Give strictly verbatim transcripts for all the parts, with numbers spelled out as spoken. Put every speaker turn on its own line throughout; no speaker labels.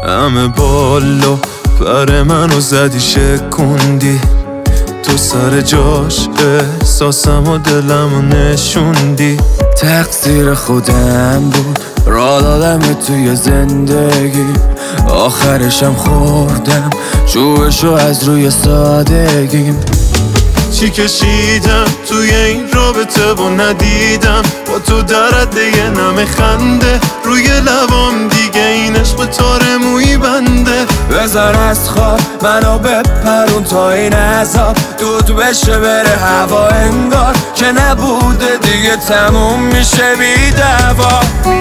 همه بالا پر منو زدی شکوندی، تو سر جاش احساسم و دلم و نشوندی.
تقصیر خودم بود را دادم توی زندگی، آخرشم خوردم جوشو از روی سادگیم.
چی کشیدم توی این رابطه و ندیدم، با تو درد یه نم خنده روی لبام، دیگه این عشق تار موی بنده.
بذار از خواب منو بپرون تا این عذاب دود بشه بره هوا، انگار که نبوده دیگه تموم میشه بی دوا.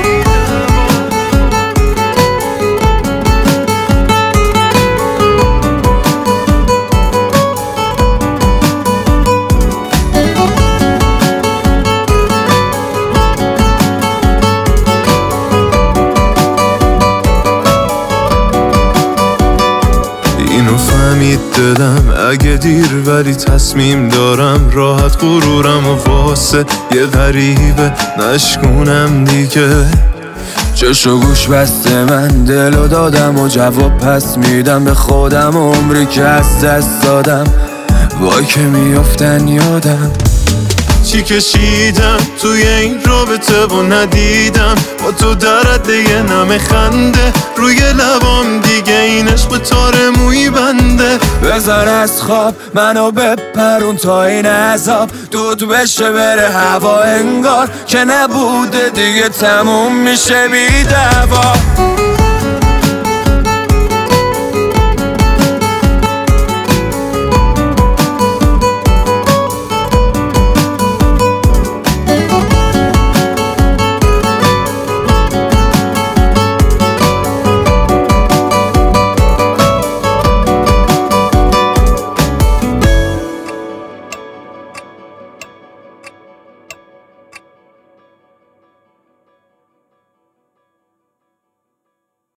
اینو فهمید دلم اگه دیر، ولی تصمیم دارم راحت غرورم و واسه یه غریبه نشکونم دیگه.
چشو گوش بسته من دلو دادم و جواب پس میدم به خودم، عمری که از دست دادم وای که میافتن یادم.
چی کشیدم توی این رابطه و ندیدم، با تو درد یه نم خنده روی لبام، دیگه این عشق تار موی بنده.
بذار از خواب منو بپرون تا این عذاب دود بشه بره هوا، انگار که نبوده دیگه تموم میشه بی دوا.